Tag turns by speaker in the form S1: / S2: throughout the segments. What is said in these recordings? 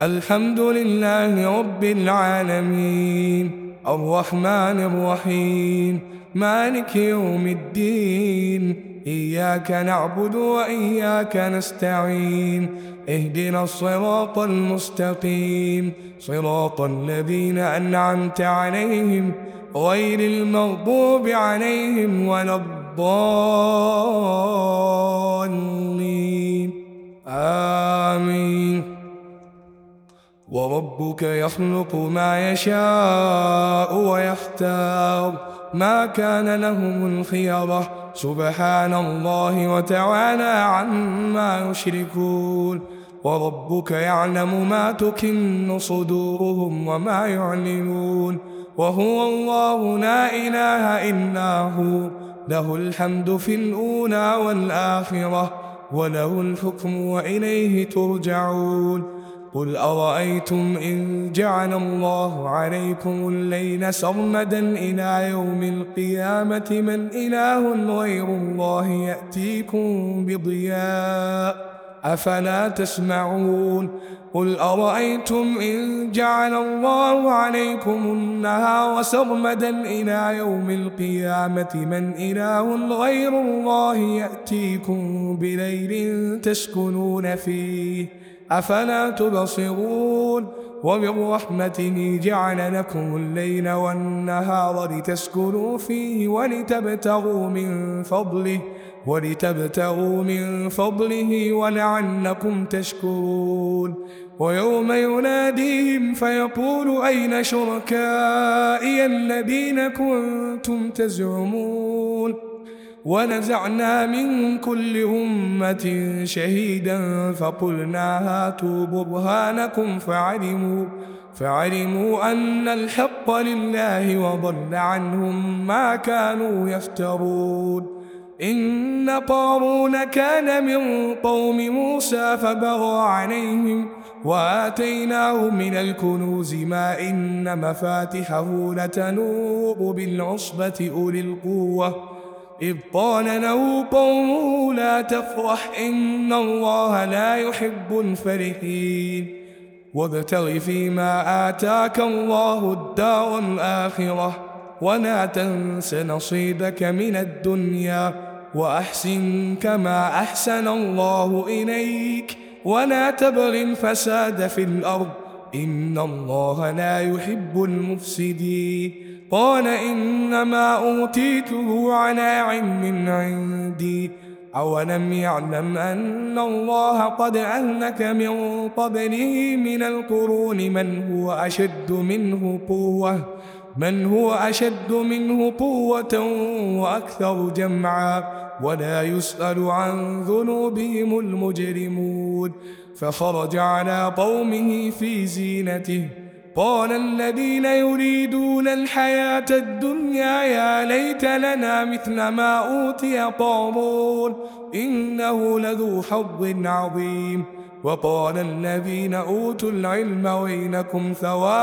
S1: الحمد لله رب العالمين، الرحمن الرحيم، مالك يوم الدين. إياك نعبد وإياك نستعين، اهدنا الصراط المستقيم، صراط الذين أنعمت عليهم غير المغضوب عليهم ولا الضالين. آمين. وربك يخلق ما يشاء ويختار، ما كان لهم الخيرة، سبحان الله وتعالى عما يشركون. وربك يعلم ما تكن صدورهم وما يعلنون، وهو الله لا إله إلا هو، له الحمد في الأولى والآخرة، وله الحكم وإليه ترجعون. قل أرأيتم إن جعل الله عليكم الليل سرمدا إلى يوم القيامة من إله غير الله يأتيكم بضياء أفلا تسمعون. قل أرأيتم إن جعل الله عليكم النهار سرمدا إلى يوم القيامة من إله غير الله يأتيكم بليل تسكنون فيه أفلا تبصرون. ومن رحمته جعل لكم الليل والنهار لتسكنوا فيه ولتبتغوا من فضله ولعلكم تشكرون. ويوم يناديهم فيقول أين شركائي الذين كنتم تزعمون. ونزعنا من كل أمة شهيدا فقلنا هاتوا برهانكم فعلموا أن الحق لله وضل عنهم ما كانوا يفترون. إن قارون كان من قوم موسى فبغى عليهم وآتيناه من الكنوز ما إن مفاتحه لتنوء بالعصبة أولي القوة إذ قال له قومه لا تفرح إن الله لا يحب الفرحين. وابتغ فيما آتاك الله الدار الآخرة ولا تنس نصيبك من الدنيا وأحسن كما أحسن الله إليك ولا تبغ الفساد في الأرض إن الله لا يحب المفسدين. قال إنما أوتيته على علم عندي أولم يعلم أن الله قد أهلك من قبله من القرون من هو أشد منه قوة وأكثر جمعا ولا يسأل عن ذنوبهم المجرمون. فخرج على قومه في زينته قال الذين يريدون الحياة الدنيا يا ليت لنا مثل ما أوتي قارون إنه لذو حظ عظيم. وقال الذين أوتوا العلم ويلكم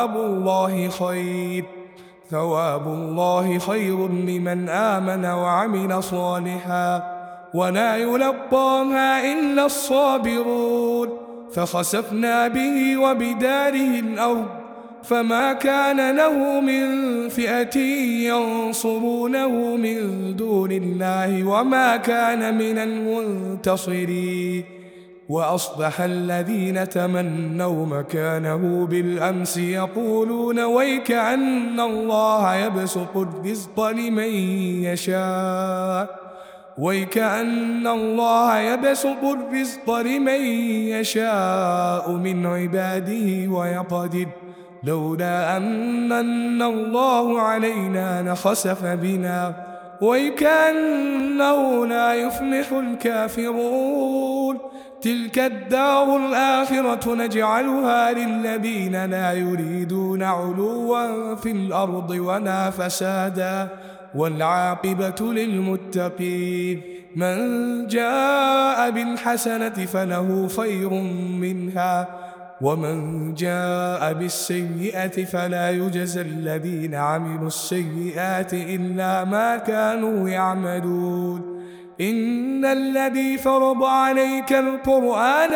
S1: ثواب الله خير لمن آمن وعمل صالحا ولا يلقاها إلا الصابرون. فخسفنا به وبداره الأرض فما كان له من فئة ينصرونه من دون الله وما كان من المنتصرين. وأصبح الذين تمنوا مكانه بالأمس يقولون ويك أن الله يبسط الرزق لمن يشاء من عباده ويقدر لولا أمن الله علينا لخسف بنا وكأنه لا يفلح الكافرون. تلك الدار الآخرة نجعلها للذين لا يريدون علوا في الأرض ولا فسادا والعاقبة للمتقين. من جاء بالحسنة فله خير منها ومن جاء بالسيئة فلا يجزى الذين عملوا السيئات إلا ما كانوا يعملون. إن الذي فرض عليك القرآن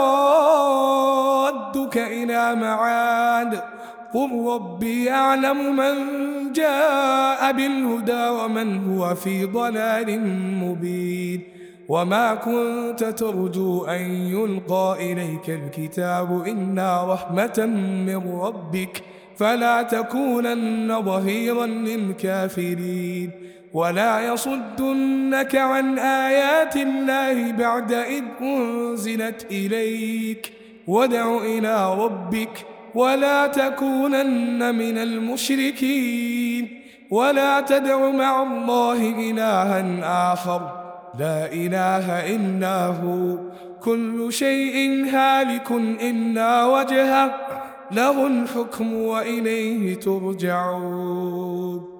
S1: لرادك إلى معاد قل ربي أعلم من جاء بالهدى ومن هو في ضلال مبين وما كنت ترجو أن يلقى إليك الكتاب إلا رحمة من ربك فلا تكونن ظهيرا للكافرين ولا يصدنك عن آيات الله بعد إذ أنزلت إليك وادع إلى ربك ولا تكونن من المشركين ولا تدع مع الله إلها آخر لا إله إلا هو كل شيء هالك إلا وجهه له الحكم وإليه ترجعون.